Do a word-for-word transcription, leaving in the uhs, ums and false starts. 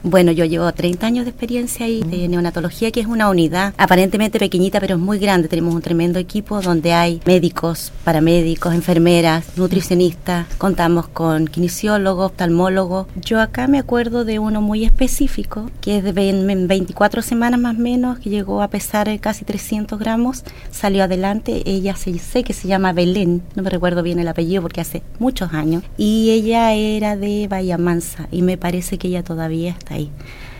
Bueno, yo llevo treinta años de experiencia ahí de neonatología, que es una unidad aparentemente pequeñita, pero es muy grande. Tenemos un tremendo equipo donde hay médicos, paramédicos, enfermeras, nutricionistas, contamos con kinesiólogos, oftalmólogos. Yo acá me acuerdo de uno muy específico, que es de veinticuatro semanas más o menos, que llegó a pesar casi trescientos gramos, salió adelante. Ella se, sé que se llama Belén, no me recuerdo bien el apellido porque hace muchos años, y ella era de Bahía Mansa y me parece que ella todavía está ahí.